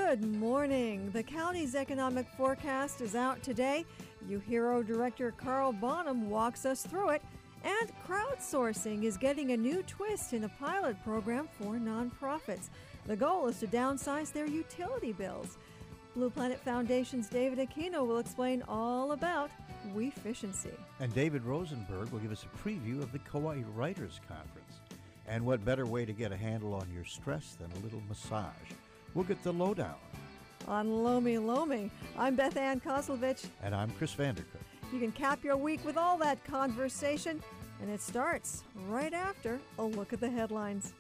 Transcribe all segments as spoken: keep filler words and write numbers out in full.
Good morning. The county's economic forecast is out today. UHERO Director Carl Bonham walks us through it. And crowdsourcing is getting a new twist in a pilot program for nonprofits. The goal is to downsize their utility bills. Blue Planet Foundation's David Aquino will explain all about WeFficiency. And David Rosenberg will give us a preview of the Kauai Writers Conference. And what better way to get a handle on your stress than a little massage? We'll get the lowdown. On Lomi Lomi, I'm Beth Ann Kozlovich. And I'm Chris Vandercook. You can cap your week with all that conversation, and it starts right after a look at the headlines.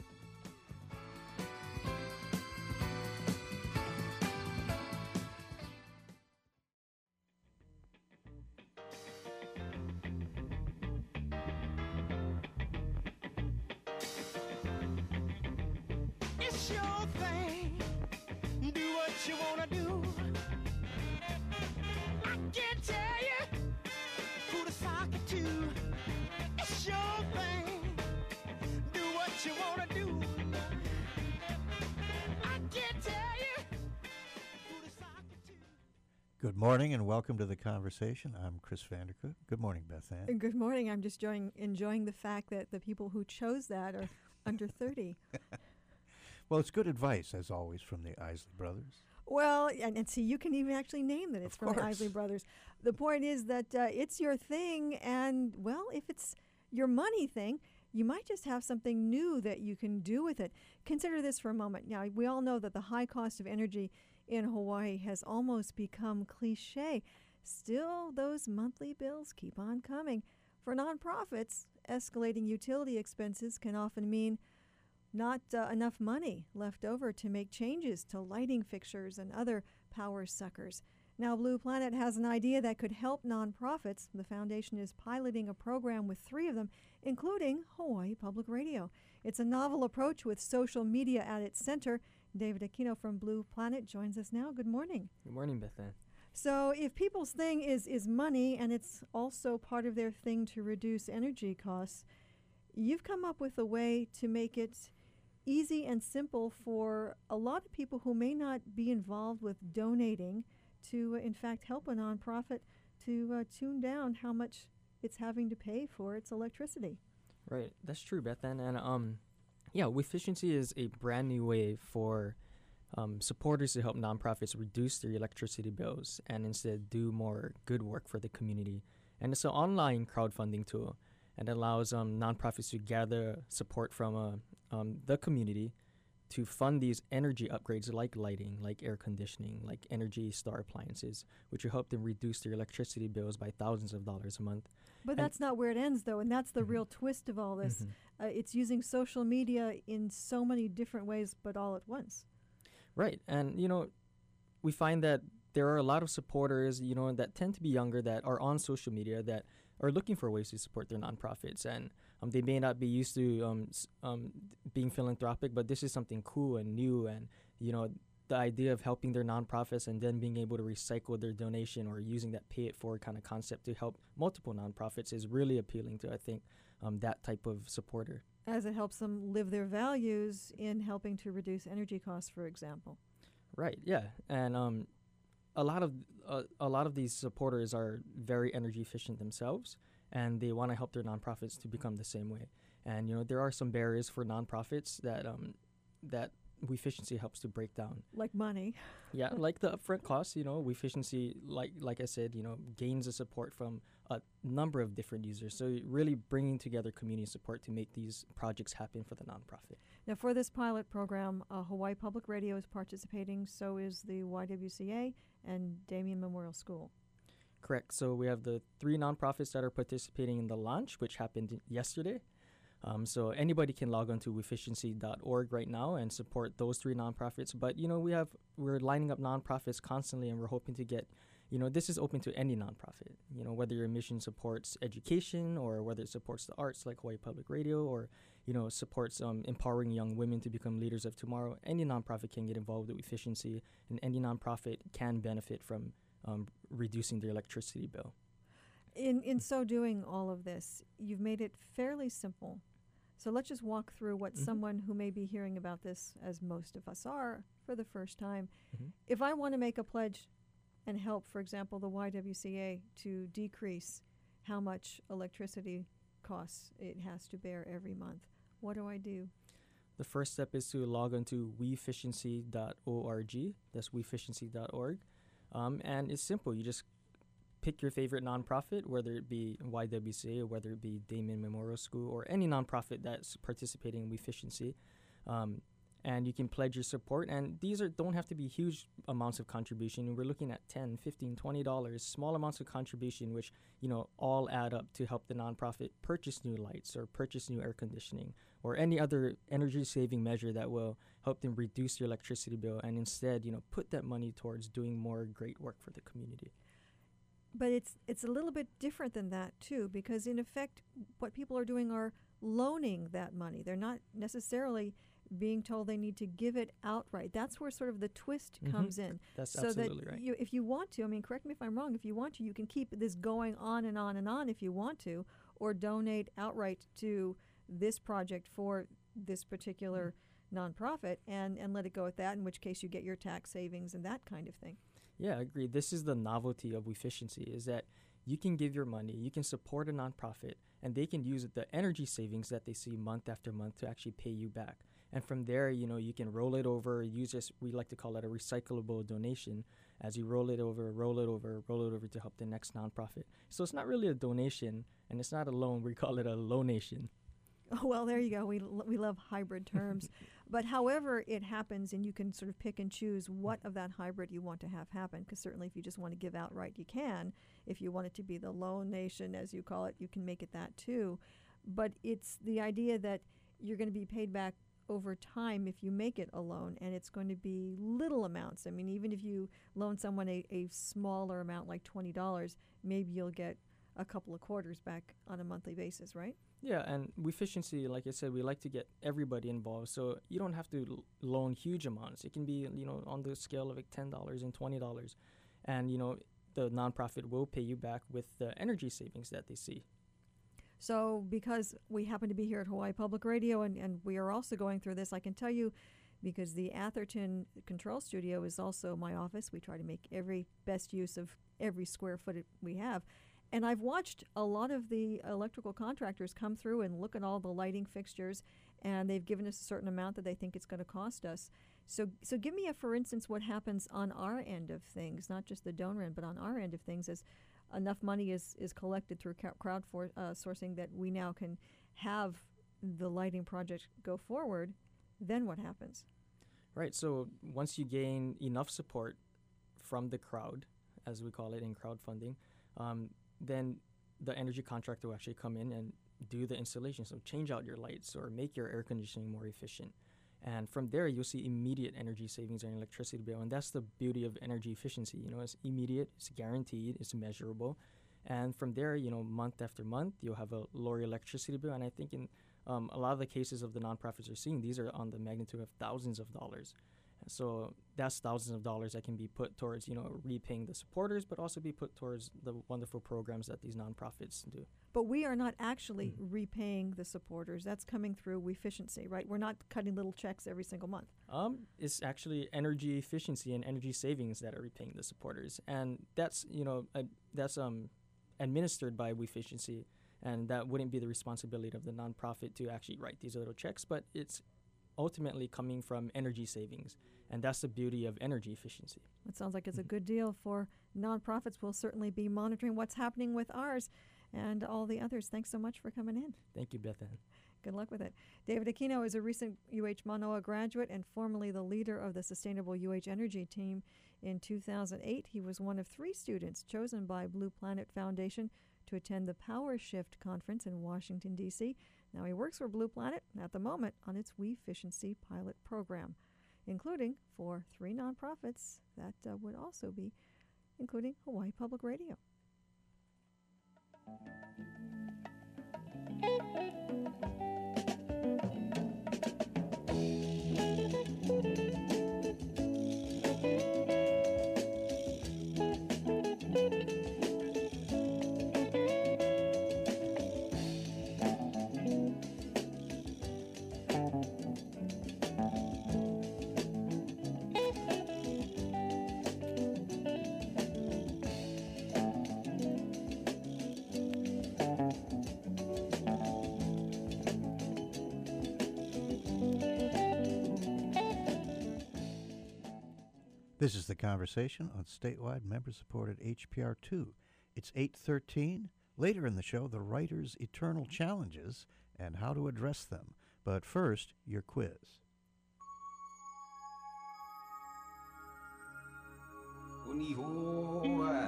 It's your thing. Do what you want to do. I can't tell you who to sock it to. It's your thing. Do what you want to do. I can't tell you who to sock it to. Good morning and welcome to the conversation. I'm Chris Vandercook. Good morning, Beth Ann. Good morning. I'm just enjoying, enjoying the fact that the people who chose that are under thirty. Well, it's good advice, as always, from the Isley Brothers. Well, and, and see, you can even actually name that it's Of from the course. Isley Brothers. The point is that uh, it's your thing, and, well, if it's your money thing, you might just have something new that you can do with it. Consider this for a moment. Now, we all know that the high cost of energy in Hawaii has almost become cliche. Still, those monthly bills keep on coming. For nonprofits, escalating utility expenses can often mean not uh, enough money left over to make changes to lighting fixtures and other power suckers. Now, Blue Planet has an idea that could help nonprofits. The foundation is piloting a program with three of them, including Hawaii Public Radio. It's a novel approach with social media at its center. David Aquino from Blue Planet joins us now. Good morning. Good morning, Beth Ann. So if people's thing is, is money, and it's also part of their thing to reduce energy costs, you've come up with a way to make it easy and simple for a lot of people who may not be involved with donating to, uh, in fact, help a nonprofit to uh, tune down how much it's having to pay for its electricity. Right, that's true, Beth Ann. And um, yeah, WeFficiency is a brand new way for um, supporters to help nonprofits reduce their electricity bills and instead do more good work for the community. And it's an online crowdfunding tool, and allows um, nonprofits to gather support from uh, um, the community to fund these energy upgrades like lighting, like air conditioning, like Energy Star appliances, which will help them reduce their electricity bills by thousands of dollars a month. But And that's not where it ends, though, and that's the Mhm. real twist of all this. Mhm. Uh, it's using social media in so many different ways, but all at once. Right. And, you know, we find that there are a lot of supporters, you know, that tend to be younger that are on social media that are looking for ways to support their nonprofits. And um, they may not be used to um, s- um, being philanthropic, but this is something cool and new. And, you know, the idea of helping their nonprofits and then being able to recycle their donation or using that pay it forward kind of concept to help multiple nonprofits is really appealing to, I think, um, that type of supporter. As it helps them live their values in helping to reduce energy costs, for example. Right. Yeah. And um, a lot of uh, a lot of these supporters are very energy efficient themselves, and they want to help their nonprofits to become the same way. And you know, there are some barriers for nonprofits that um, that WeFficiency helps to break down. Like money. Yeah, like the upfront costs. You know, WeFficiency, like like I said, you know, gains the support from a number of different users. So really bringing together community support to make these projects happen for the nonprofit. Now, for this pilot program, uh, Hawaii Public Radio is participating, so is the Y W C A and Damien Memorial School. Correct. So we have the three nonprofits that are participating in the launch, which happened yesterday. Um, so anybody can log on to WeFficiency dot org right now and support those three nonprofits. But, you know, we have, we're lining up nonprofits constantly, and we're hoping to get, you know, this is open to any nonprofit, you know, whether your mission supports education or whether it supports the arts like Hawaii Public Radio or, you know, supports um, empowering young women to become leaders of tomorrow. Any nonprofit can get involved with WeFficiency, and any nonprofit can benefit from um, reducing their electricity bill. In in so doing all of this, you've made it fairly simple So let's just walk through what Mhm. someone who may be hearing about this, as most of us are, for the first time. Mhm. If I want to make a pledge and help, for example, the Y W C A to decrease how much electricity costs it has to bear every month, what do I do? The first step is to log on to we efficiency dot org. That's we efficiency dot org. Um, and it's simple. You just pick your favorite nonprofit, whether it be Y W C A or whether it be Damon Memorial School or any nonprofit that's participating in We Efficiency. Um, and you can pledge your support. And these are don't have to be huge amounts of contribution. We're looking at ten, fifteen, twenty dollars, small amounts of contribution, which, you know, all add up to help the nonprofit purchase new lights or purchase new air conditioning or any other energy saving measure that will help them reduce their electricity bill and instead, you know, put that money towards doing more great work for the community. But it's it's a little bit different than that too, because in effect, what people are doing are loaning that money. They're not necessarily being told they need to give it outright. That's where sort of the twist Mhm. comes in. That's so absolutely that right. you, if you want to, I mean, correct me if I'm wrong, if you want to, you can keep this going on and on and on if you want to, or donate outright to this project for this particular nonprofit and, and let it go at that, in which case you get your tax savings and that kind of thing. Yeah, I agree. This is the novelty of efficiency is that you can give your money, you can support a nonprofit, and they can use the energy savings that they see month after month to actually pay you back. And from there, you know, you can roll it over, use this, we like to call it a recyclable donation. As you roll it over, roll it over, roll it over to help the next nonprofit. So it's not really a donation, and it's not a loan. We call it a loanation. Oh, well, there you go. We, l- we love hybrid terms. But however it happens, and you can sort of pick and choose what of that hybrid you want to have happen, because certainly if you just want to give outright, you can. If you want it to be the loan nation, as you call it, you can make it that too. But it's the idea that you're going to be paid back over time if you make it a loan, and it's going to be little amounts. I mean, even if you loan someone a, a smaller amount like twenty dollars, maybe you'll get a couple of quarters back on a monthly basis, right? Yeah, and with efficiency, like I said, we like to get everybody involved. So you don't have to l- loan huge amounts. It can be, you know, on the scale of like ten dollars and twenty dollars. And, you know, the nonprofit will pay you back with the energy savings that they see. So because we happen to be here at Hawaii Public Radio and, and we are also going through this, I can tell you, because the Atherton Control Studio is also my office. We try to make every best use of every square foot it- we have. And I've watched a lot of the electrical contractors come through and look at all the lighting fixtures, and they've given us a certain amount that they think it's going to cost us. So so give me a, for instance, what happens on our end of things, not just the donor end, but on our end of things, as enough money is, is collected through crowd crowd for, uh, sourcing that we now can have the lighting project go forward. Then what happens? Right. So once you gain enough support from the crowd, as we call it in crowdfunding, um, then the energy contractor will actually come in and do the installation. So change out your lights or make your air conditioning more efficient. And from there, you'll see immediate energy savings on your electricity bill. And that's the beauty of energy efficiency. You know, it's immediate, it's guaranteed, it's measurable. And from there, you know, month after month, you'll have a lower electricity bill. And I think in um, a lot of the cases of the nonprofits you're seeing, these are on the magnitude of thousands of dollars. So that's thousands of dollars that can be put towards, you know, repaying the supporters, but also be put towards the wonderful programs that these nonprofits do. But we are not actually Mhm. repaying the supporters. That's coming through efficiency, right? We're not cutting little checks every single month. Um, it's actually energy efficiency and energy savings that are repaying the supporters, and that's you know uh, that's um administered by We Efficiency, and that wouldn't be the responsibility of the nonprofit to actually write these little checks, but it's ultimately coming from energy savings, and that's the beauty of energy efficiency. It sounds like it's a Mhm. good deal for nonprofits. We'll certainly be monitoring what's happening with ours and all the others. Thanks so much for coming in. Thank you, Beth Ann. Good luck with it. David Aquino is a recent U H Manoa graduate and formerly the leader of the Sustainable U H Energy team. In two thousand eight, he was one of three students chosen by Blue Planet Foundation to attend the Power Shift conference in Washington, D C. Now he works for Blue Planet at the moment on its We Efficiency pilot program, including for three nonprofits that uh, would also be including Hawaii Public Radio. This is The Conversation on statewide member-supported H P R two. It's eight thirteen. Later in the show, the writer's eternal challenges and how to address them. But first, your quiz. Unihoa,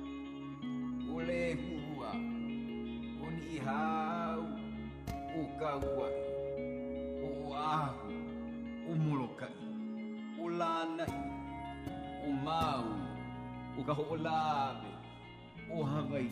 ulehua, unihau, ukaua, uahu, umulukai, ulanai, umau, ukahoolabe, uhawaii.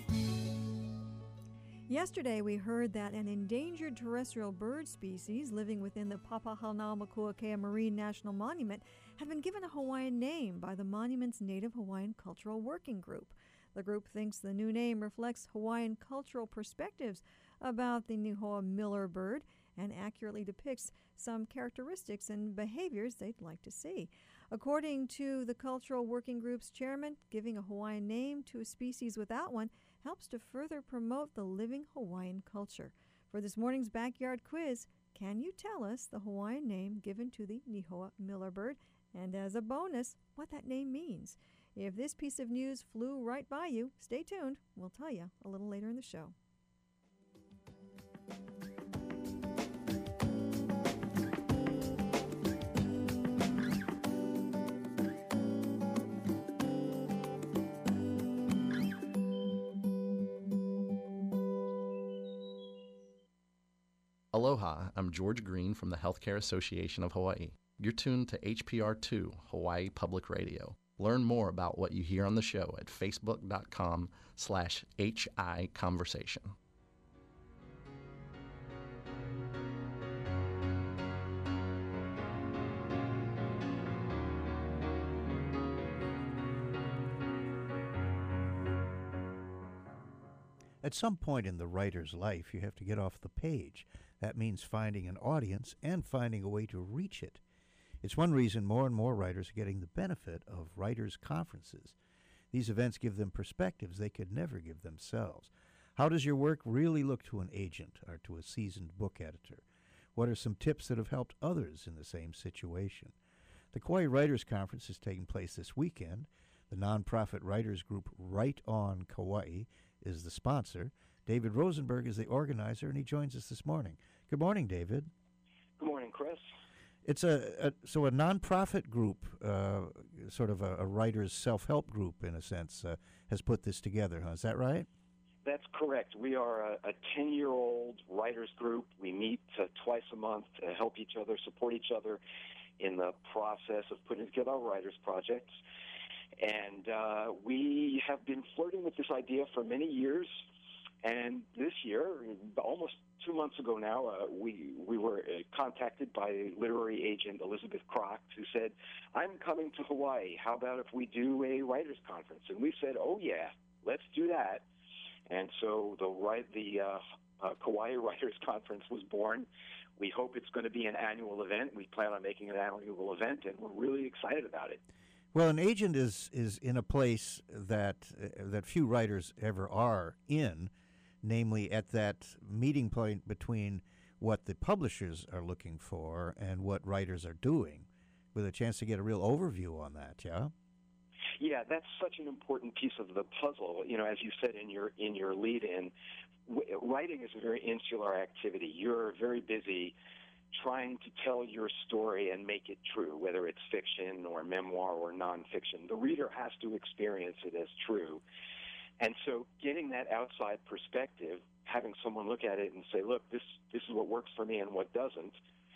Yesterday, we heard that an endangered terrestrial bird species living within the Papahanaumokuakea Marine National Monument have been given a Hawaiian name by the monument's Native Hawaiian Cultural Working Group. The group thinks the new name reflects Hawaiian cultural perspectives about the Nihoa miller bird and accurately depicts some characteristics and behaviors they'd like to see. According to the Cultural Working Group's chairman, giving a Hawaiian name to a species without one helps to further promote the living Hawaiian culture. For this morning's Backyard Quiz, can you tell us the Hawaiian name given to the Nihoa miller bird? And as a bonus, what that name means. If this piece of news flew right by you, stay tuned. We'll tell you a little later in the show. Aloha, I'm George Green from the Healthcare Association of Hawaii. You're tuned to H P R two, Hawaii Public Radio. Learn more about what you hear on the show at facebook.com slash HI Conversation. At some point in the writer's life, you have to get off the page. That means finding an audience and finding a way to reach it. It's one reason more and more writers are getting the benefit of writers' conferences. These events give them perspectives they could never give themselves. How does your work really look to an agent or to a seasoned book editor? What are some tips that have helped others in the same situation? The Kauai Writers Conference is taking place this weekend. The nonprofit writers group Write On Kauai is the sponsor. David Rosenberg is the organizer, and he joins us this morning. Good morning, David. Good morning, Chris. It's a, a so a nonprofit group, uh, sort of a, a writer's self-help group in a sense, uh, has put this together, huh? Is that right? That's correct. We are a, a ten-year-old writers group. We meet uh, twice a month to help each other, support each other in the process of putting together our writers' projects. And uh, we have been flirting with this idea for many years. And this year, almost two months ago now, uh, we we were uh, contacted by literary agent Elizabeth Crock, who said, "I'm coming to Hawaii. How about if we do a writers' conference?" And we said, "Oh yeah, let's do that." And so the right the uh, uh, Kauai Writers Conference was born. We hope it's going to be an annual event. We plan on making it an annual event, and we're really excited about it. Well, an agent is is in a place that uh, that few writers ever are in, namely at that meeting point between what the publishers are looking for and what writers are doing, with a chance to get a real overview on that, yeah? Yeah, that's such an important piece of the puzzle. You know, as you said in your in your lead-in, w- writing is a very insular activity. You're very busy trying to tell your story and make it true, whether it's fiction or memoir or nonfiction. The reader has to experience it as true. And so getting that outside perspective, having someone look at it and say, look, this this is what works for me and what doesn't,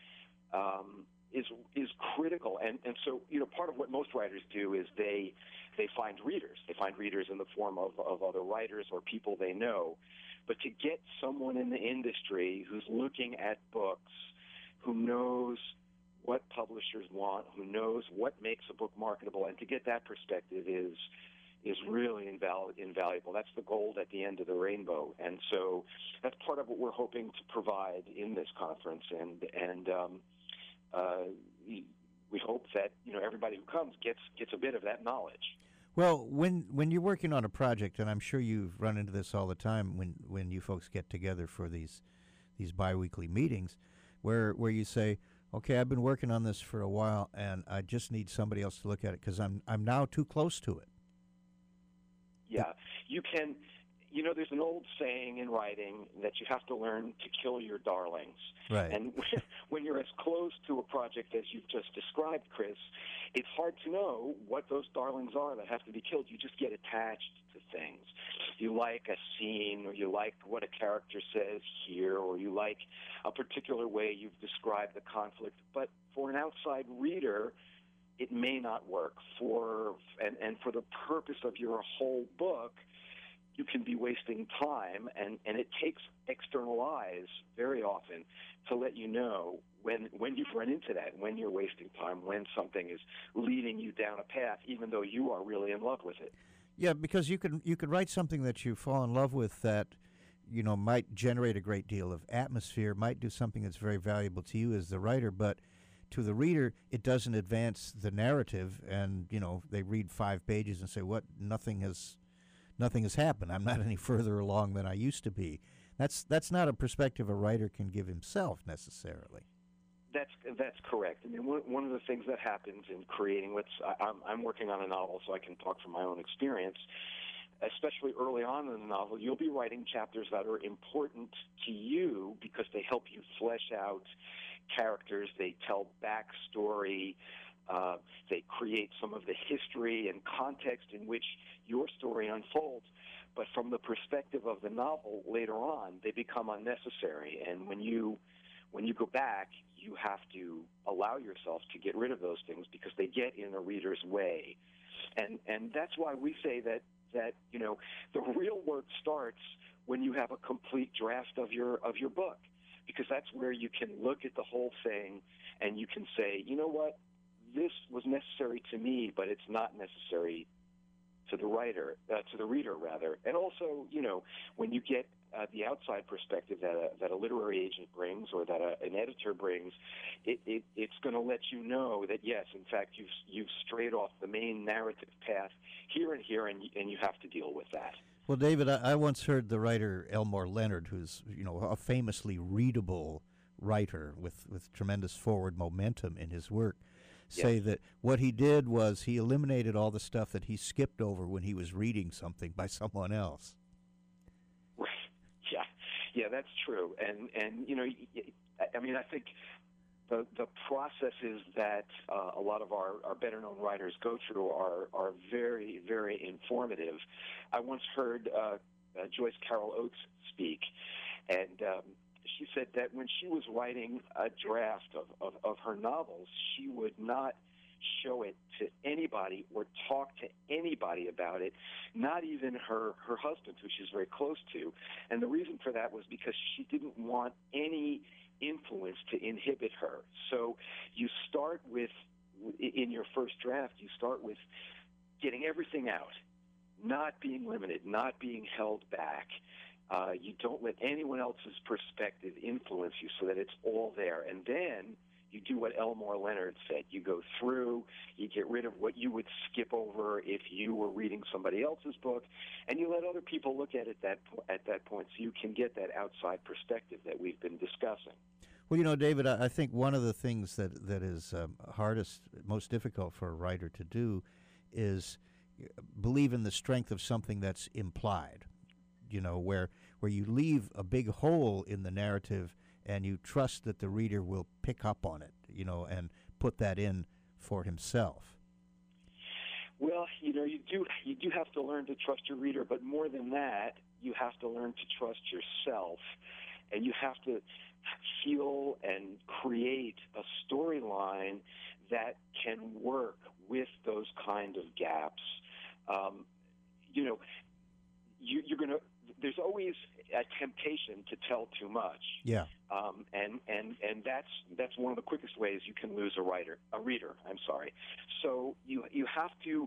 um, is is critical. And and so, you know, part of what most writers do is they they find readers. They find readers in the form of, of other writers or people they know. But to get someone in the industry who's looking at books, who knows what publishers want, who knows what makes a book marketable, and to get that perspective is is really inval- invaluable. That's the gold at the end of the rainbow. And so that's part of what we're hoping to provide in this conference. And and um, uh, we hope that, you know, everybody who comes gets gets a bit of that knowledge. Well, when when you're working on a project, and I'm sure you've run into this all the time when, when you folks get together for these these biweekly meetings, where where you say, okay, I've been working on this for a while, and I just need somebody else to look at it because I'm I'm now too close to it. Yeah, you can. You know, there's an old saying in writing that you have to learn to kill your darlings. Right. And when you're as close to a project as you've just described, Chris, it's hard to know what those darlings are that have to be killed. You just get attached to things. You like a scene, or you like what a character says here, or you like a particular way you've described the conflict. But for an outside reader, it may not work. For and, and for the purpose of your whole book, you can be wasting time, and, and it takes external eyes very often to let you know when when you've run into that, when you're wasting time, when something is leading you down a path, even though you are really in love with it. Yeah, because you could you could write something that you fall in love with that, you know, might generate a great deal of atmosphere, might do something that's very valuable to you as the writer, but to the reader, it doesn't advance the narrative, and, you know, they read five pages and say, what, nothing has... Nothing has happened. I'm not any further along than I used to be. That's that's not a perspective a writer can give himself necessarily. That's that's correct. I mean, one, one of the things that happens in creating what's I, I'm I'm working on a novel, so I can talk from my own experience. Especially early on in the novel, you'll be writing chapters that are important to you because they help you flesh out characters. They tell backstory. Uh, they create some of the history and context in which your story unfolds. But from the perspective of the novel, later on, they become unnecessary. And when you when you go back, you have to allow yourself to get rid of those things because they get in the reader's way. And and that's why we say that that you know the real work starts when you have a complete draft of your of your book, because that's where you can look at the whole thing and you can say, you know what, this was necessary to me, but it's not necessary to the writer, uh, to the reader, rather. And also, you know, when you get uh, the outside perspective that a, that a literary agent brings or that a, an editor brings, it, it, it's going to let you know that, yes, in fact, you've, you've strayed off the main narrative path here and here, and, and you have to deal with that. Well, David, I, I once heard the writer Elmore Leonard, who's, you know, a famously readable writer with, with tremendous forward momentum in his work, say yes. that what he did was he eliminated all the stuff that he skipped over when he was reading something by someone else. Yeah, yeah, that's true. And, and you know, I mean, I think the the processes that uh, a lot of our, our better-known writers go through are, are very, very informative. I once heard uh, uh, Joyce Carol Oates speak, and um, she said that when she was writing a draft of, of, of her novels, she would not show it to anybody or talk to anybody about it, not even her, her husband, who she's very close to. And the reason for that was because she didn't want any influence to inhibit her. So you start with, in your first draft, you start with getting everything out, not being limited, not being held back. Uh, you don't let anyone else's perspective influence you so that it's all there. And then you do what Elmore Leonard said. You go through, you get rid of what you would skip over if you were reading somebody else's book, and you let other people look at it that at that point so you can get that outside perspective that we've been discussing. Well, you know, David, I, I think one of the things that, that is um, hardest, most difficult for a writer to do is believe in the strength of something that's implied. You know, where where you leave a big hole in the narrative and you trust that the reader will pick up on it, you know, and put that in for himself. Well, you know, you do you do have to learn to trust your reader, but more than that, you have to learn to trust yourself, and you have to feel and create a storyline that can work with those kind of gaps. Um, you know, you, you're going to. There's always a temptation to tell too much. Yeah. Um, and, and, and that's that's one of the quickest ways you can lose a writer, a reader. I'm sorry. So you you have to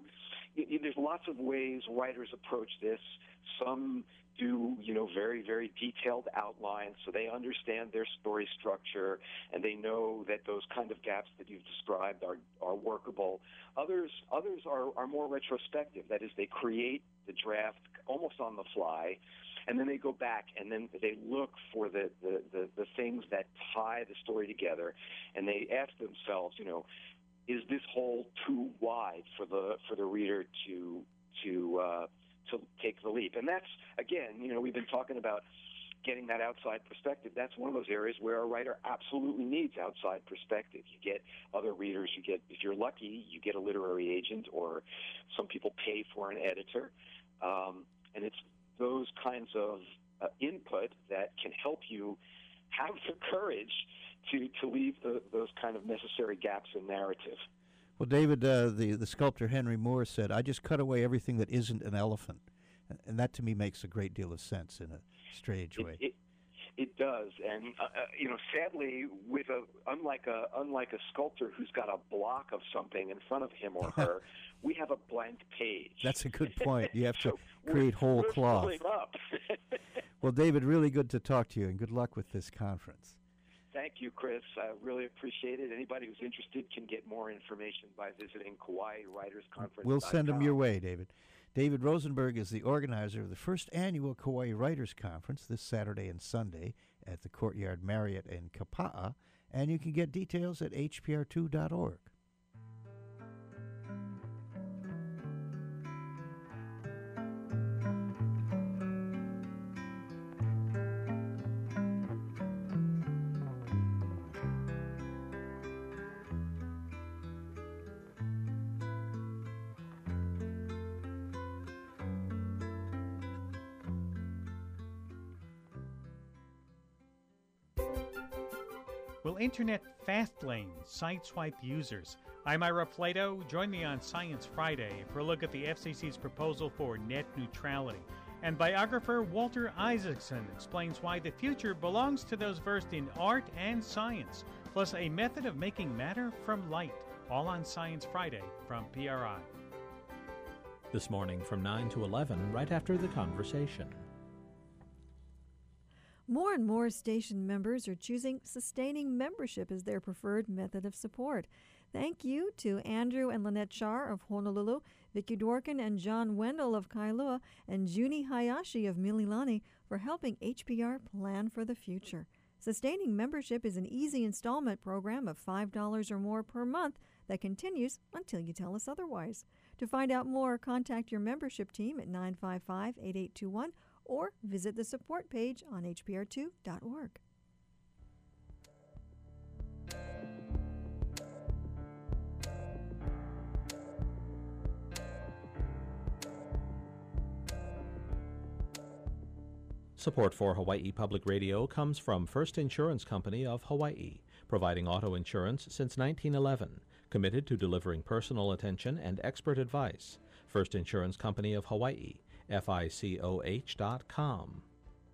y- y- there's lots of ways writers approach this. Some do, you know, very, very detailed outlines so they understand their story structure and they know that those kind of gaps that you've described are, are workable. Others others are, are more retrospective. That is, they create the draft almost on the fly, and then they go back and then they look for the, the, the, the things that tie the story together, and they ask themselves, you know, is this hole too wide for the for the reader to to uh, to take the leap? And that's, again, you know, we've been talking about getting that outside perspective. That's one of those areas where a writer absolutely needs outside perspective. You get other readers, you get, if you're lucky, you get a literary agent, or some people pay for an editor. Um, and it's those kinds of uh, input that can help you have the courage to, to leave the, those kind of necessary gaps in narrative. Well, David, uh, the, the sculptor Henry Moore said, I just cut away everything that isn't an elephant. And that to me makes a great deal of sense in a strange It, way. it, it does, and uh, uh, you know, sadly, with a unlike a unlike a sculptor who's got a block of something in front of him or her, we have a blank page. That's a good point. You have to So create we're, whole we're cloth. filling up. Well, David, really good to talk to you, and good luck with this conference. Thank you, Chris. I really appreciate it. Anybody who's interested can get more information by visiting Kauai Writers Conference. We'll send them your way, David. David Rosenberg is the organizer of the first annual Kauai Writers Conference this Saturday and Sunday at the Courtyard Marriott in Kapa'a, and you can get details at H P R two dot org. Will Internet fast lane sideswipe users? I'm Ira Plato. Join me on Science Friday for a look at the F C C's proposal for net neutrality. And biographer Walter Isaacson explains why the future belongs to those versed in art and science, plus a method of making matter from light. All on Science Friday from P R I. This morning from nine to eleven, right after the conversation. More and more station members are choosing sustaining membership as their preferred method of support. Thank you to Andrew and Lynette Shar of Honolulu, Vicky Dworkin and John Wendell of Kailua, and Junie Hayashi of Mililani for helping H P R plan for the future. Sustaining membership is an easy installment program of five dollars or more per month that continues until you tell us otherwise. To find out more, contact your membership team at nine five five, eight eight two one or visit the support page on H P R two dot org. Support for Hawaii Public Radio comes from First Insurance Company of Hawaii, providing auto insurance since nineteen eleven, committed to delivering personal attention and expert advice. First Insurance Company of Hawaii, F I C O H dot com.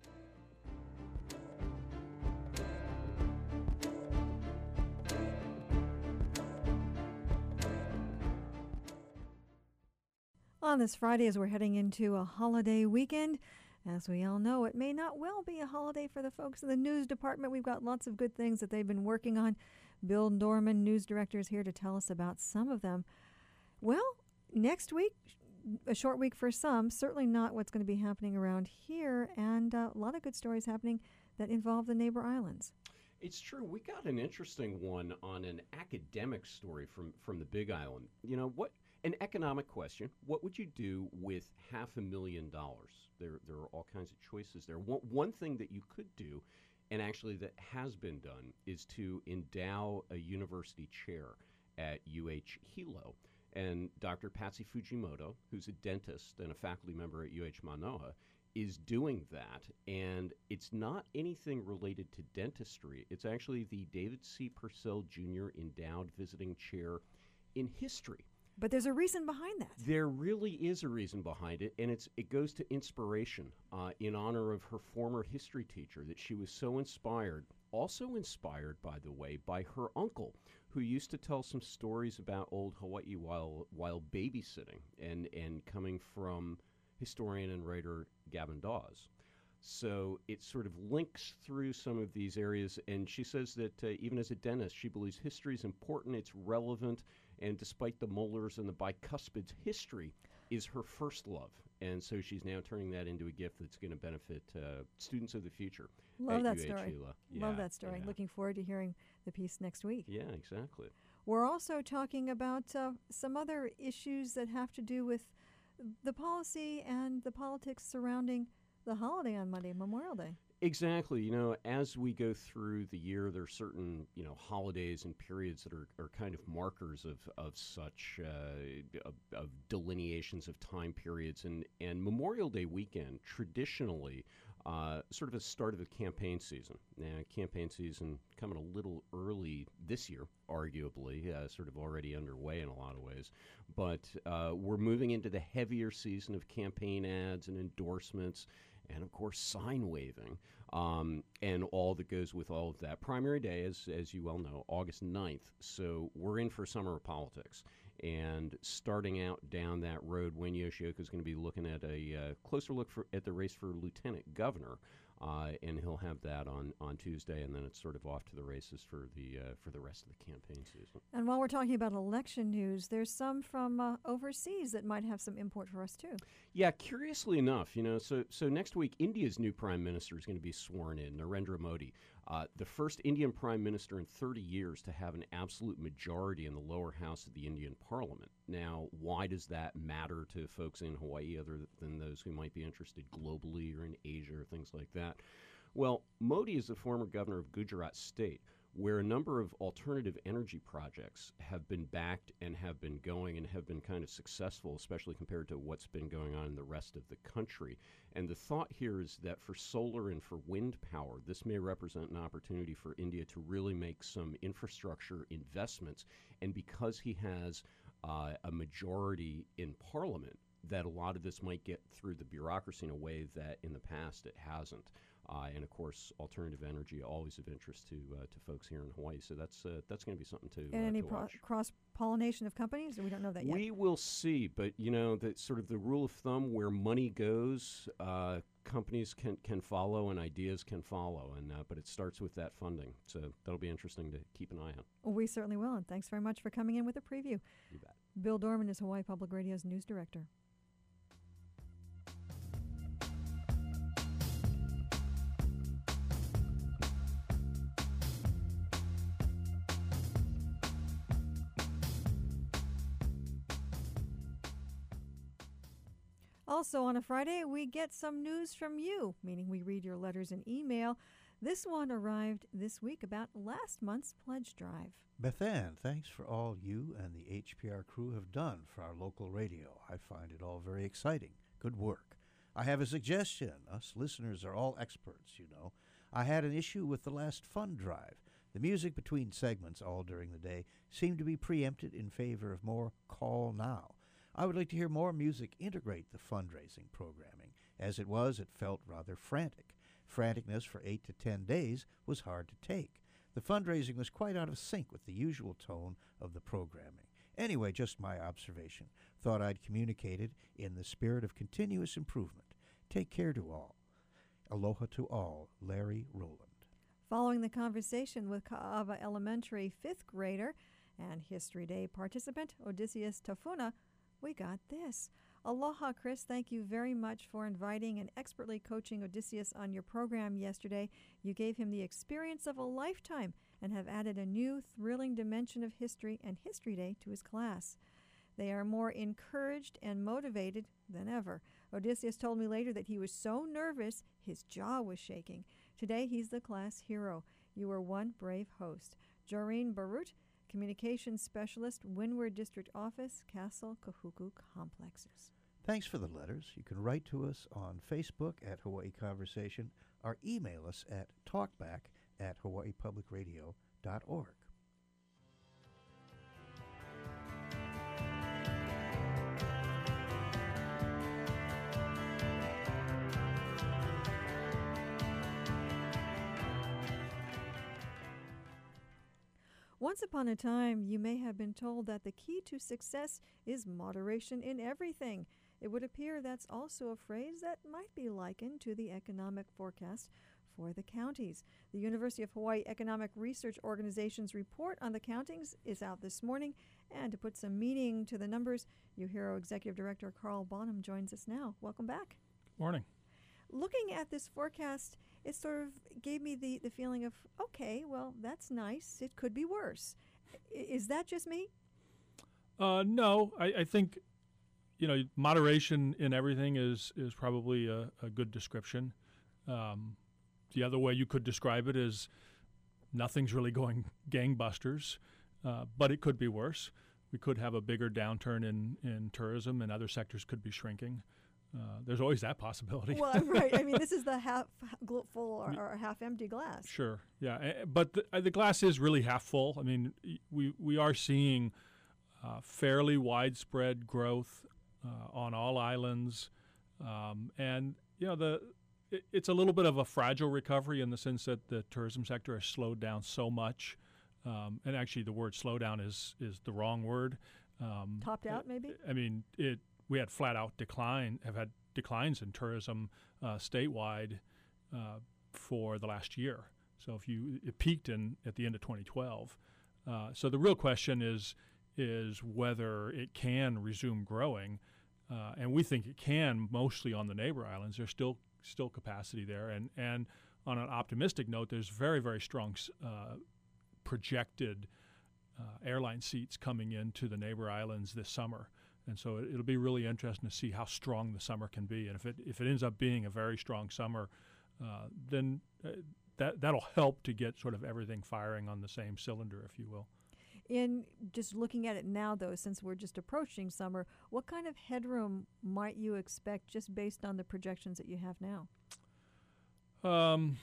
On this Friday, as we're heading into a holiday weekend, as we all know, it may not well be a holiday for the folks in the news department. We've got lots of good things that they've been working on. Bill Dorman, news director, is here to tell us about some of them. Well, next week, a short week for some, certainly not what's going to be happening around here, and uh, a lot of good stories happening that involve the neighbor islands. It's true. We got an interesting one on an academic story from, from the Big Island. You know, what an economic question. What would you do with half a million dollars? There, there are all kinds of choices there. One, one thing that you could do, and actually that has been done, is to endow a university chair at U H Hilo. And Doctor Patsy Fujimoto, who's a dentist and a faculty member at U H Manoa, is doing that. And it's not anything related to dentistry. It's actually the David C. Purcell Junior Endowed Visiting Chair in History. But there's a reason behind that. There really is a reason behind it, and it's it goes to inspiration uh, in honor of her former history teacher, that she was so inspired, also inspired, by the way, by her uncle, who who used to tell some stories about old Hawaii while while babysitting, and, and coming from historian and writer Gavin Dawes. So it sort of links through some of these areas, and she says that uh, even as a dentist, she believes history is important, it's relevant, and despite the molars and the bicuspids, history is her first love. And so she's now turning that into a gift that's going to benefit uh, students of the future. Love at that U H story. Yeah, Love that story. yeah. Looking forward to hearing the piece next week. Yeah, exactly. We're also talking about uh, some other issues that have to do with the policy and the politics surrounding the holiday on Monday, Memorial Day. Exactly. You know, as we go through the year, there are certain, you know, holidays and periods that are, are kind of markers of, of such, uh, of, of delineations of time periods. And, and Memorial Day weekend, traditionally, uh, sort of a start of the campaign season. Now, campaign season coming a little early this year, arguably, uh, sort of already underway in a lot of ways. But uh, we're moving into the heavier season of campaign ads and endorsements, and of course sign waving, um, and all that goes with all of that. Primary day, as, as you well know, August ninth, so we're in for summer of politics. And starting out down that road, Wayne Yoshioka is going to be looking at a uh, closer look for, at the race for lieutenant governor, uh, and he'll have that on, on Tuesday, and then it's sort of off to the races for the uh, for the rest of the campaign season. And while we're talking about election news, there's some from uh, overseas that might have some import for us too. Yeah, curiously enough, you know, so so next week, India's new prime minister is going to be sworn in, Narendra Modi, uh, the first Indian prime minister in thirty years to have an absolute majority in the lower house of the Indian parliament. Now, why does that matter to folks in Hawaii other than those who might be interested globally or in Asia or things like that? Well, Modi is the former governor of Gujarat State, where a number of alternative energy projects have been backed and have been going and have been kind of successful, especially compared to what's been going on in the rest of the country. And the thought here is that for solar and for wind power, this may represent an opportunity for India to really make some infrastructure investments. And because he has uh, a majority in parliament, that a lot of this might get through the bureaucracy in a way that in the past it hasn't. Uh, and of course, alternative energy always of interest to uh, to folks here in Hawaii. So that's uh, that's going to be something to, And uh, any to pro- watch. cross pollination of companies? We don't know that yet. We will see, but you know that sort of the rule of thumb where money goes, uh, companies can can follow and ideas can follow. And uh, but it starts with that funding. So that'll be interesting to keep an eye on. Well, we certainly will. And thanks very much for coming in with a preview. You bet. Bill Dorman is Hawaii Public Radio's news director. Also on a Friday, we get some news from you, meaning we read your letters and email. This one arrived this week about last month's pledge drive. Beth Ann, thanks for all you and the H P R crew have done for our local radio. I find it all very exciting. Good work. I have a suggestion. Us listeners are all experts, you know. I had an issue with the last fund drive. The music between segments all during the day seemed to be preempted in favor of more call now. I would like to hear more music integrate the fundraising programming. As it was, it felt rather frantic. Franticness for eight to ten days was hard to take. The fundraising was quite out of sync with the usual tone of the programming. Anyway, just my observation. Thought I'd communicate it in the spirit of continuous improvement. Take care to all. Aloha to all, Larry Rowland. Following the conversation with Ka'ava Elementary fifth grader and History Day participant Odysseus Tafuna, we got this. Aloha, Chris. Thank you very much for inviting and expertly coaching Odysseus on your program yesterday. You gave him the experience of a lifetime and have added a new, thrilling dimension of history and History Day to his class. They are more encouraged and motivated than ever. Odysseus told me later that he was so nervous his jaw was shaking. Today, he's the class hero. You are one brave host. Joreen Barut, Communications Specialist, Windward District Office, Castle Kahuku Complexes. Thanks for the letters. You can write to us on Facebook at Hawaii Conversation or email us at talkback at hawaii public radio dot org. Once upon a time, you may have been told that the key to success is moderation in everything. It would appear that's also a phrase that might be likened to the economic forecast for the counties. The University of Hawaii Economic Research Organization's report on the countings is out this morning. And to put some meaning to the numbers, UHERO Executive Director Carl Bonham joins us now. Welcome back. Morning. Looking at this forecast, it sort of gave me the, the feeling of, okay, well, that's nice. It could be worse. I, is that just me? Uh, no, I, I think, you know, moderation in everything is, is probably a, a good description. Um, the other way you could describe it is nothing's really going gangbusters, uh, but it could be worse. We could have a bigger downturn in, in tourism, and other sectors could be shrinking. Uh, there's always that possibility. Well, right. I mean, this is the half gl- full or, or half empty glass. Sure. Yeah. Uh, but the, uh, the glass is really half full. I mean, we, we are seeing uh, fairly widespread growth uh, on all islands. Um, and, you know, the it, it's a little bit of a fragile recovery in the sense that the tourism sector has slowed down so much. Um, and actually, the word slowdown is, is the wrong word. Um, Topped out, maybe? I mean, it. We had flat out decline, have had declines in tourism uh, statewide uh, for the last year. So if you, it peaked in at the end of twenty twelve. Uh, so the real question is, is whether it can resume growing. Uh, and we think it can, mostly on the neighbor islands. There's still, still capacity there. And, and on an optimistic note, there's very, very strong uh, projected uh, airline seats coming into the neighbor islands this summer. And so it, it'll be really interesting to see how strong the summer can be. And if it if it ends up being a very strong summer, uh, then uh, that that'll help to get sort of everything firing on the same cylinder, if you will. In just looking at it now, though, since we're just approaching summer, what kind of headroom might you expect just based on the projections that you have now? Um.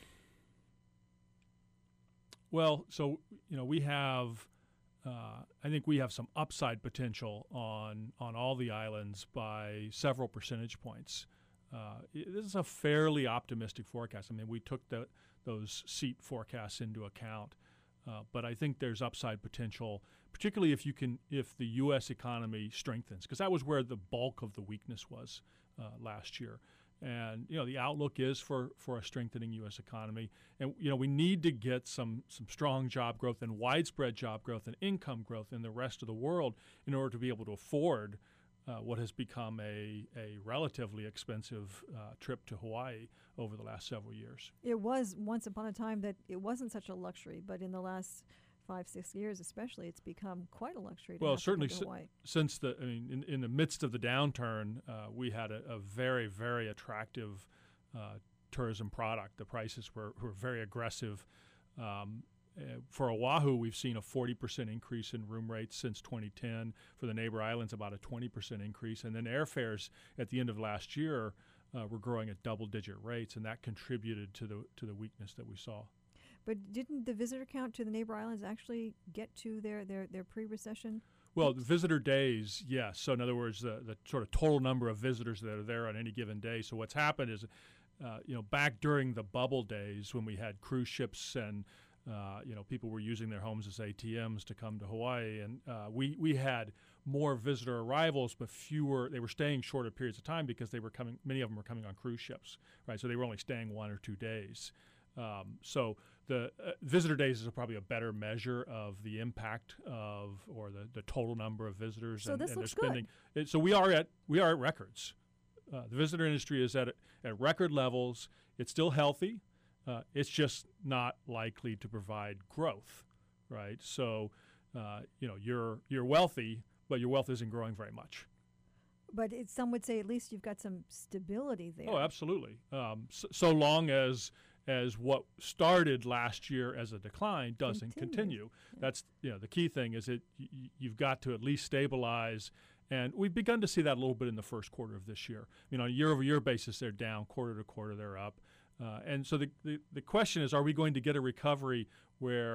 Well, so you know we have. Uh, I think we have some upside potential on on all the islands by several percentage points. Uh, it, this is a fairly optimistic forecast. I mean, we took the, those seat forecasts into account, uh, but I think there's upside potential, particularly if you can if the U S economy strengthens, because that was where the bulk of the weakness was uh, last year. And you know the outlook is for, for a strengthening U S economy, and you know we need to get some some strong job growth and widespread job growth and income growth in the rest of the world in order to be able to afford uh, what has become a a relatively expensive uh, trip to Hawaii over the last several years. It was once upon a time that it wasn't such a luxury, but in the last five, six years especially, it's become quite a luxury to well, have certainly to si- Hawaii. since the, I mean, in, in the midst of the downturn, uh, we had a, a very, very attractive uh, tourism product. The prices were, were very aggressive. Um, uh, for Oahu, we've seen a forty percent increase in room rates since twenty ten. For the neighbor islands, about a twenty percent increase. And then airfares at the end of last year uh, were growing at double-digit rates, and that contributed to the to the weakness that we saw. But didn't the visitor count to the neighbor islands actually get to their, their, their pre-recession? Well, the visitor days, yes. So in other words, the, the sort of total number of visitors that are there on any given day. So what's happened is, uh, you know, back during the bubble days when we had cruise ships and, uh, you know, people were using their homes as A T Ms to come to Hawaii, and uh, we, we had more visitor arrivals, but fewer, they were staying shorter periods of time because they were coming, many of them were coming on cruise ships, right? So they were only staying one or two days. Um, so the uh, visitor days is probably a better measure of the impact of, or the, the total number of visitors So and, this and their looks spending. It, so we are at we are at records. Uh, the visitor industry is at at record levels. It's still healthy. Uh, it's just not likely to provide growth, right? So uh, you know you're you're wealthy, but your wealth isn't growing very much. But it, some would say at least you've got some stability there. Oh, absolutely. Um, so, so long as as what started last year as a decline doesn't Continue. continue. Yeah. That's you know the key thing is that y- you've got to at least stabilize, and we've begun to see that a little bit in the first quarter of this year. I mean, on a year-over-year basis, they're down. Quarter to quarter, they're up. Uh, and so the, the the question is, are we going to get a recovery where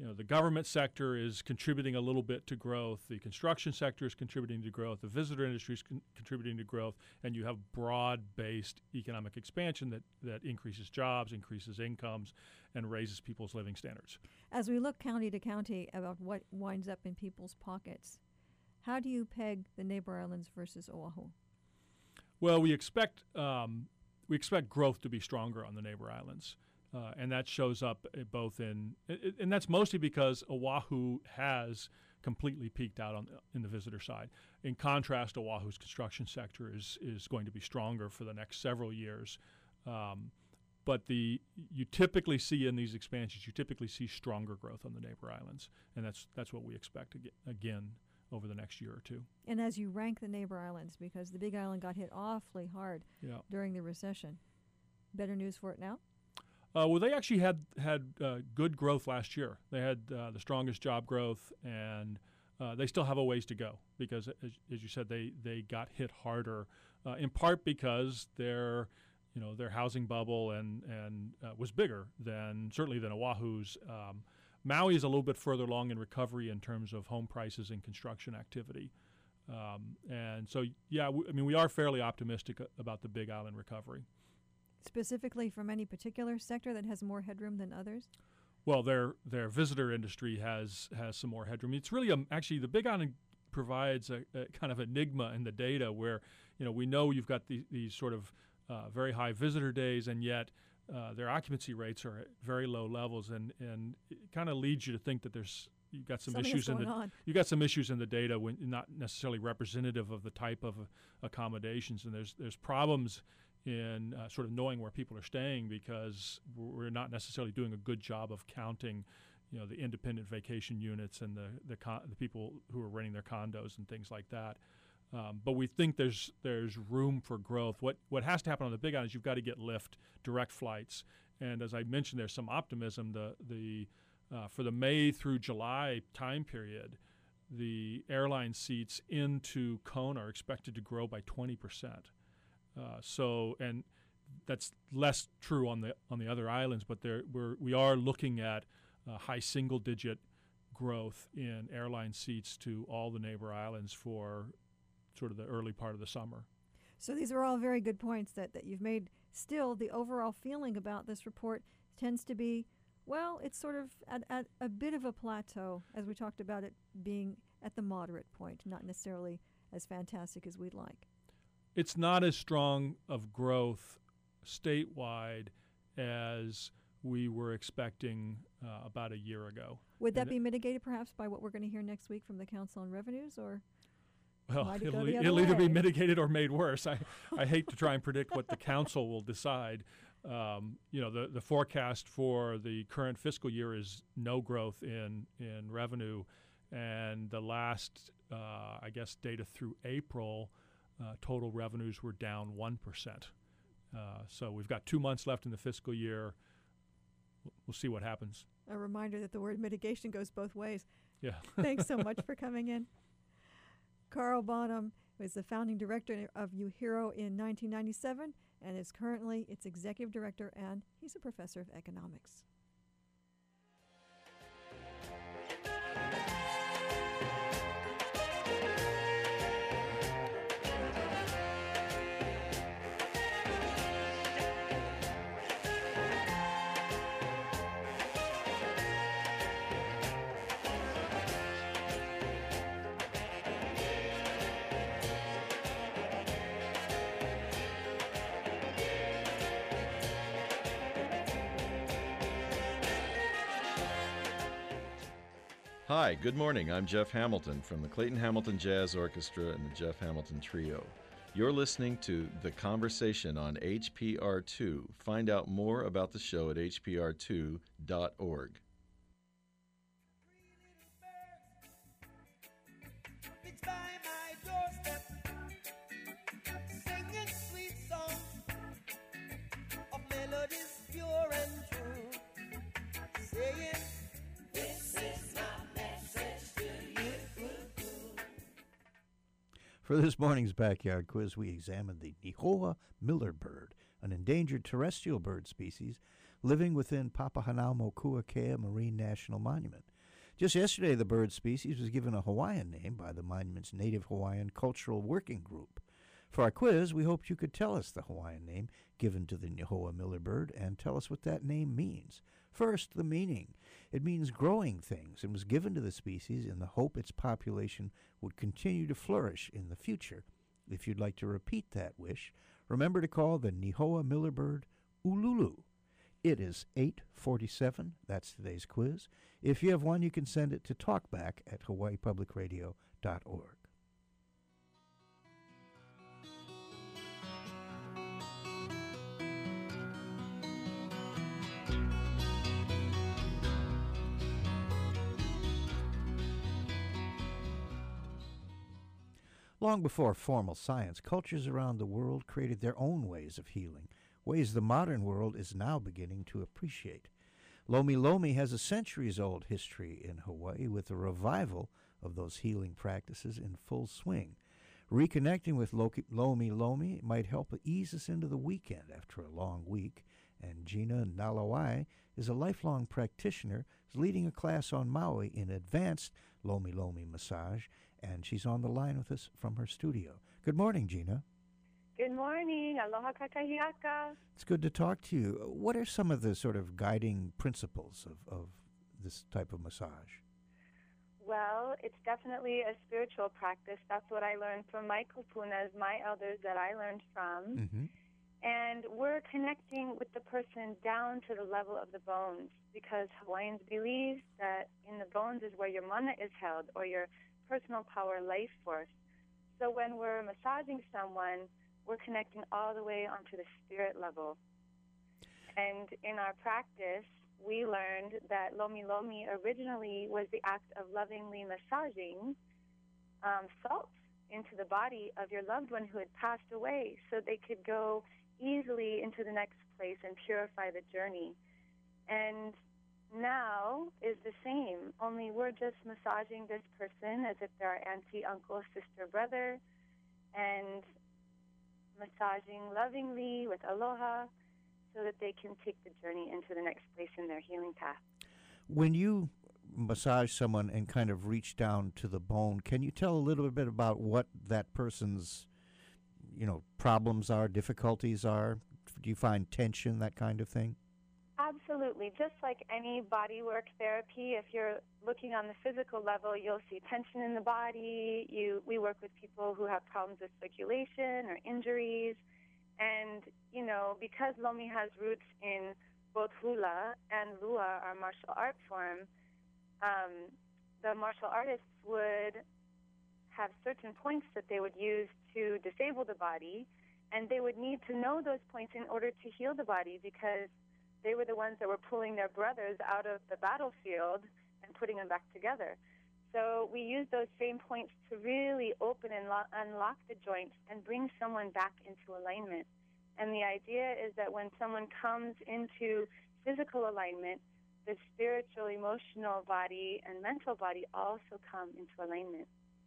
you know, the government sector is contributing a little bit to growth. The construction sector is contributing to growth. The visitor industry is con- contributing to growth. And you have broad-based economic expansion that, that increases jobs, increases incomes, and raises people's living standards. As we look county to county about what winds up in people's pockets, how do you peg the neighbor islands versus Oahu? Well, we expect um, we expect growth to be stronger on the neighbor islands. Uh, and that shows up uh, both in, it, and that's mostly because Oahu has completely peaked out on in the visitor side. In contrast, Oahu's construction sector is is going to be stronger for the next several years. Um, but the you typically see in these expansions, you typically see stronger growth on the neighbor islands, and that's that's what we expect ag- again over the next year or two. And as you rank the neighbor islands, because the Big Island got hit awfully hard yeah. during the recession, better news for it now? Uh, well, they actually had had uh, good growth last year. They had uh, the strongest job growth, and uh, they still have a ways to go because, as, as you said, they, they got hit harder, uh, in part because their you know their housing bubble and and uh, was bigger than certainly than Oahu's. Um, Maui is a little bit further along in recovery in terms of home prices and construction activity, um, and so yeah, w- I mean we are fairly optimistic about the Big Island recovery. Specifically from any particular sector that has more headroom than others? Well, their their visitor industry has has some more headroom. It's really um, actually the Big Island provides a, a kind of enigma in the data where you know we know you've got the, these sort of uh, very high visitor days, and yet uh, their occupancy rates are at very low levels, and and it kind of leads you to think that there's you've got some Something issues in going the on. you got some issues in the data when not necessarily representative of the type of uh, accommodations, and there's there's problems in uh, sort of knowing where people are staying because we're not necessarily doing a good job of counting, you know, the independent vacation units and the the, con- the people who are renting their condos and things like that. Um, but we think there's there's room for growth. What what has to happen on the Big Island is you've got to get lift direct flights, and as I mentioned, there's some optimism. The the uh, for the May through July time period, the airline seats into Kona are expected to grow by twenty percent. Uh, so, and that's less true on the on the other islands, but there we're we are looking at uh, high single-digit growth in airline seats to all the neighbor islands for sort of the early part of the summer. So these are all very good points that, that you've made. Still, the overall feeling about this report tends to be, well, it's sort of at, at a bit of a plateau, as we talked about it being at the moderate point, not necessarily as fantastic as we'd like. It's not as strong of growth statewide as we were expecting uh, about a year ago. Would that And be mitigated perhaps by what we're going to hear next week from the Council on Revenues, or Well, might it it'll, go the e- other it'll either be way? mitigated or made worse. I, I hate to try and predict what the council will decide. Um, you know, the, the forecast for the current fiscal year is no growth in, in revenue. And the last, uh, I guess, data through April, uh, total revenues were down one percent. Uh, so we've got two months left in the fiscal year. We'll, we'll see what happens. a reminder that the word mitigation goes both ways. Yeah. Thanks so much for coming in. Carl Bonham was the founding director of UHERO in nineteen ninety-seven and is currently its executive director, and he's a professor of economics. Hi, good morning. I'm Jeff Hamilton from the Clayton Hamilton Jazz Orchestra and the Jeff Hamilton Trio. You're listening to The Conversation on H P R two. Find out more about the show at H P R two dot org. It's by my doorstep, singing sweet songs of melodies pure and true, saying, this is my message to you. For this morning's Backyard Quiz, we examined the Nihoa miller bird, an endangered terrestrial bird species living within Papahanaumokuakea Marine National Monument. Just yesterday, the bird species was given a Hawaiian name by the Monuments Native Hawaiian Cultural Working Group. For our quiz, we hoped you could tell us the Hawaiian name given to the Nihoa miller bird and tell us what that name means. First, the meaning. It means growing things and was given to the species in the hope its population would continue to flourish in the future. If you'd like to repeat that wish, remember to call the Nihoa miller bird Ululu. It is eight forty-seven. That's today's quiz. If you have one, you can send it to talkback at hawaii public radio dot org. Long before formal science, cultures around the world created their own ways of healing, ways the modern world is now beginning to appreciate. Lomi Lomi has a centuries-old history in Hawaii with a revival of those healing practices in full swing. Reconnecting with Loki, Lomi Lomi might help ease us into the weekend after a long week, and Gina Nalawai is a lifelong practitioner, is leading a class on Maui in advanced Lomi Lomi massage, and she's on the line with us from her studio. Good morning, Gina. Good morning. Aloha kakahiaka. It's good to talk to you. What are some of the sort of guiding principles of, of this type of massage? Well, it's definitely a spiritual practice. That's what I learned from my kupunas, my elders that I learned from. Mm-hmm. And we're connecting with the person down to the level of the bones, because Hawaiians believe that in the bones is where your mana is held, or your personal power, life force. So when we're massaging someone, we're connecting all the way onto the spirit level. And in our practice, we learned that Lomi Lomi originally was the act of lovingly massaging um, salt into the body of your loved one who had passed away, so they could go easily into the next place and purify the journey. And now is the same, only we're just massaging this person as if they're our auntie, uncle, sister, brother, and massaging lovingly with aloha so that they can take the journey into the next place in their healing path. When you massage someone and kind of reach down to the bone, can you tell a little bit about what that person's, you know, problems are, difficulties are? Do you find tension, that kind of thing? Absolutely. Just like any body work therapy, if you're looking on the physical level, you'll see tension in the body. You, we work with people who have problems with circulation or injuries. And, you know, because Lomi has roots in both hula and lua, our martial art form, um, the martial artists would have certain points that they would use to disable the body, and they would need to know those points in order to heal the body, because they were the ones that were pulling their brothers out of the battlefield and putting them back together. So we use those same points to really open and lo- unlock the joints and bring someone back into alignment. And the idea is that when someone comes into physical alignment, the spiritual, emotional body and mental body also come into alignment.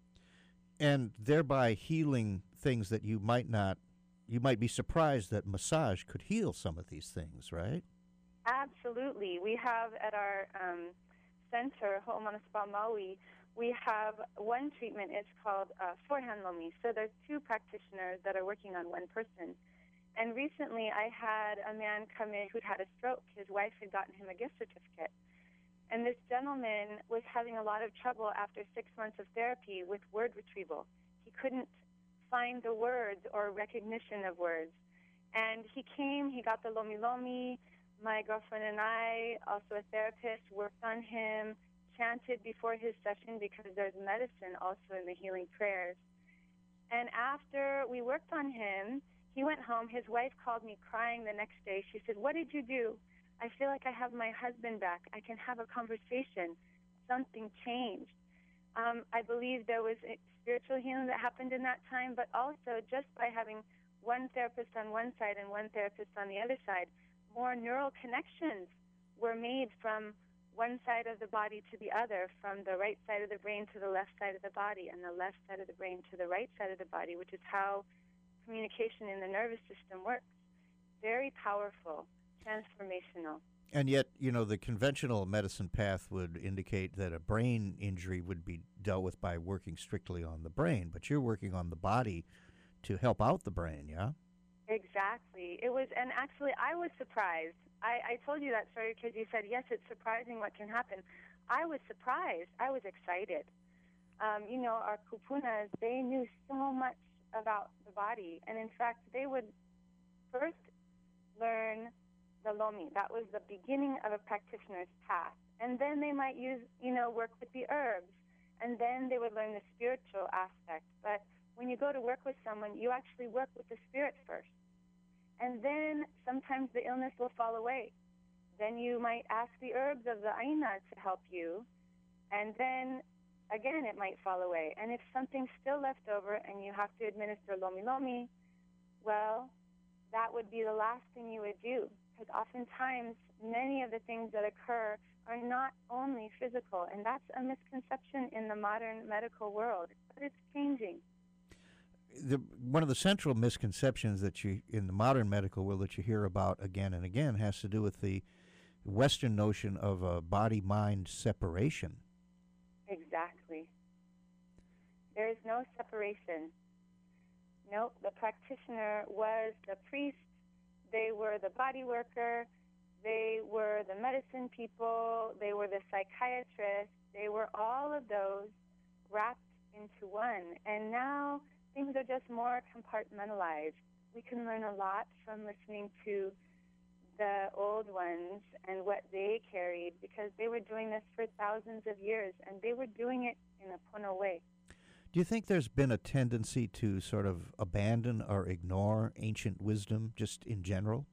And thereby healing things that you might not, you might be surprised that massage could heal some of these things, right? Absolutely. We have at our um, center, Ho'omana Spa Maui, we have one treatment. It's called uh, forehand Lomi. So there's two practitioners that are working on one person. And recently I had a man come in who'd had a stroke. His wife had gotten him a gift certificate. And this gentleman was having a lot of trouble after six months of therapy with word retrieval. He couldn't find the words or recognition of words. And he came, he got the Lomi Lomi. My girlfriend and I, also a therapist, worked on him, chanted before his session, because there's medicine also in the healing prayers. And after we worked on him, he went home. His wife called me crying the next day. She said, "What did you do? I feel like I have my husband back. I can have a conversation. Something changed." Um, I believe there was a spiritual healing that happened in that time, but also just by having one therapist on one side and one therapist on the other side, more neural connections were made from one side of the body to the other, from the right side of the brain to the left side of the body, and the left side of the brain to the right side of the body, which is how communication in the nervous system works. Very powerful, transformational. And yet, you know, the conventional medicine path would indicate that a brain injury would be dealt with by working strictly on the brain, but you're working on the body to help out the brain, yeah? Exactly. It was, and actually, I was surprised. I, I told you that story because you said, yes, it's surprising what can happen. I was surprised. I was excited. Um, you know, our kupunas, they knew so much about the body, and in fact, they would first learn the lomi. That was the beginning of a practitioner's path. And then they might use, you know, work with the herbs. And then they would learn the spiritual aspect. But when you go to work with someone, you actually work with the spirit first. And then sometimes the illness will fall away. Then you might ask the herbs of the aina to help you. And then, again, it might fall away. And if something's still left over and you have to administer lomi lomi, well, that would be the last thing you would do. Because oftentimes, many of the things that occur are not only physical, and that's a misconception in the modern medical world, but it's changing. The, one of the central misconceptions that you in the modern medical world that you hear about again and again has to do with the Western notion of a body-mind separation. Exactly. There is no separation. Nope, the practitioner was the priest. They were the body worker, they were the medicine people, they were the psychiatrists, they were all of those wrapped into one. And now things are just more compartmentalized. We can learn a lot from listening to the old ones and what they carried because they were doing this for thousands of years and they were doing it in a Pono way. Do you think there's been a tendency to sort of abandon or ignore ancient wisdom just in general?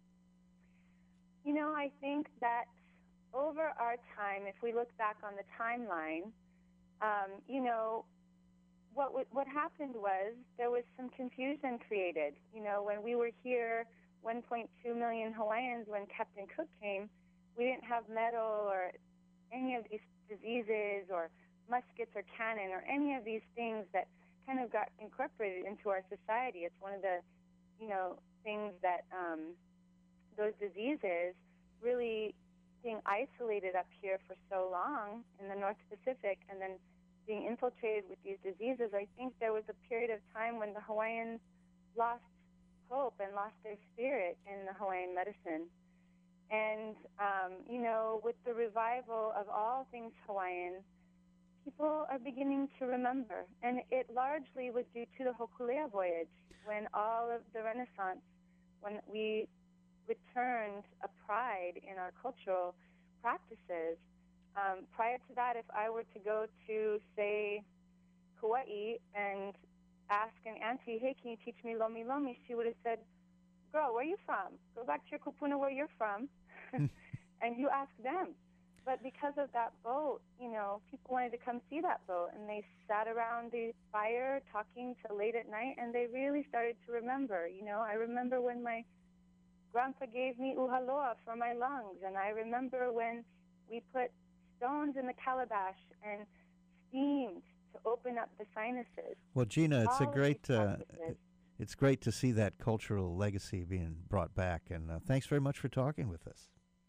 You know, I think that over our time, if we look back on the timeline, um, you know, what w- what happened was there was some confusion created. You know, when we were here, one point two million Hawaiians, when Captain Cook came, we didn't have metal or any of these diseases or muskets or cannon or any of these things that kind of got incorporated into our society. It's one of the, you know, things that um, those diseases really being isolated up here for so long in the North Pacific and then being infiltrated with these diseases. I think there was a period of time when the Hawaiians lost hope and lost their spirit in the Hawaiian medicine. And, um, you know, with the revival of all things Hawaiian, people are beginning to remember, and it largely was due to the Hokulea voyage, when all of the Renaissance, when we returned a pride in our cultural practices. Um, prior to that, if I were to go to, say, Kauai and ask an auntie, hey, can you teach me lomi lomi, she would have said, girl, where are you from? Go back to your kupuna where you're from, and you ask them. But because of that boat, you know, people wanted to come see that boat, and they sat around the fire talking till late at night, and they really started to remember. You know, I remember when my grandpa gave me uhaloa for my lungs, and I remember when we put stones in the calabash and steamed to open up the sinuses. Well, Gina, it's All a of great, these uh, practices. it's great to see that cultural legacy being brought back, and uh, thanks very much for talking with us.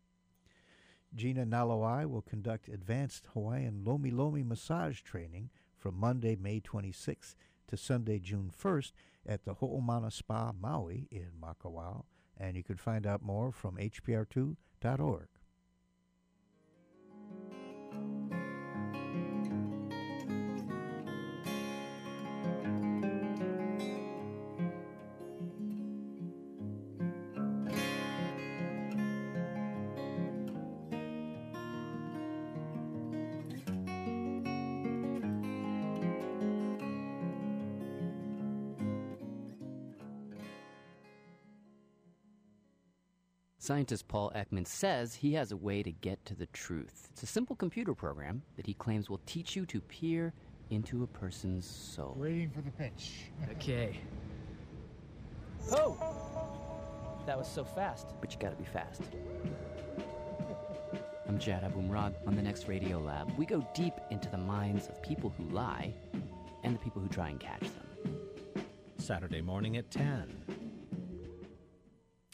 Gina Nalawai will conduct advanced Hawaiian Lomi Lomi massage training from Monday, May twenty-sixth to Sunday, June first at the Ho'omana Spa Maui in Makawao, and you can find out more from H P R two dot org. Scientist Paul Ekman says he has a way to get to the truth. It's a simple computer program that he claims will teach you to peer into a person's soul. Waiting for the pitch. Okay. Oh! That was so fast. But you gotta be fast. I'm Jad Abumrad. On the next Radio Lab, we go deep into the minds of people who lie and the people who try and catch them. Saturday morning at ten.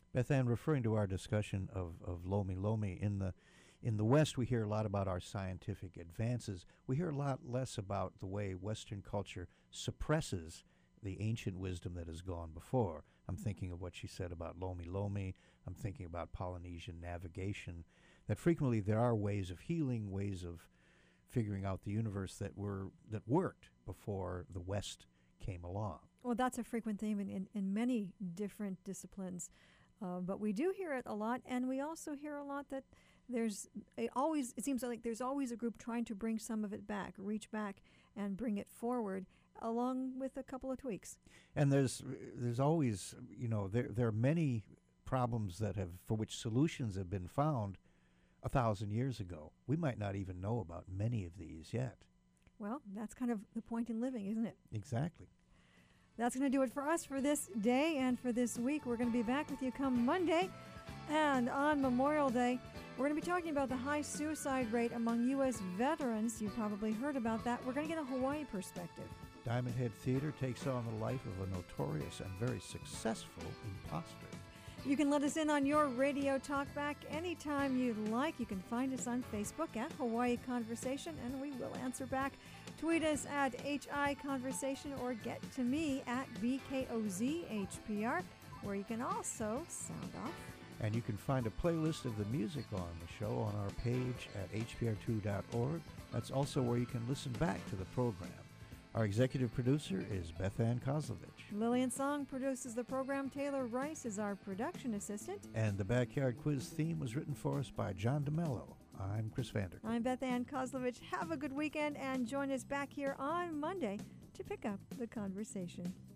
Beth Ann, referring to our discussion of, of Lomi Lomi, in the in the West we hear a lot about our scientific advances. We hear a lot less about the way Western culture suppresses the ancient wisdom that has gone before. I'm thinking of what she said about Lomi Lomi. I'm thinking about Polynesian navigation, that frequently there are ways of healing, ways of figuring out the universe that were that worked before the West came along. Well, that's a frequent theme in, in, in many different disciplines. Uh, but we do hear it a lot, and we also hear a lot that there's a always, it seems like there's always a group trying to bring some of it back, reach back and bring it forward, along with a couple of tweaks. And there's there's always, you know, there there are many problems that have, for which solutions have been found a thousand years ago. We might not even know about many of these yet. Well, that's kind of the point in living, isn't it? Exactly. That's going to do it for us for this day and for this week. We're going to be back with you come Monday. And on Memorial Day, we're going to be talking about the high suicide rate among U S veterans. You probably heard about that. We're going to get a Hawaii perspective. Diamond Head Theater takes on the life of a notorious and very successful imposter. You can let us in on your radio talkback anytime you'd like. You can find us on Facebook at Hawaii Conversation, and we will answer back. Tweet us at H I Conversation or get to me at B K O Z H P R, where you can also sound off. And you can find a playlist of the music on the show on our page at H P R two dot org. That's also where you can listen back to the program. Our executive producer is Beth Ann Kozlovich. Lillian Song produces the program. Taylor Rice is our production assistant. And the Backyard Quiz theme was written for us by John DeMello. I'm Chris Vander. I'm Beth Ann Kozlovich. Have a good weekend and join us back here on Monday to pick up the conversation.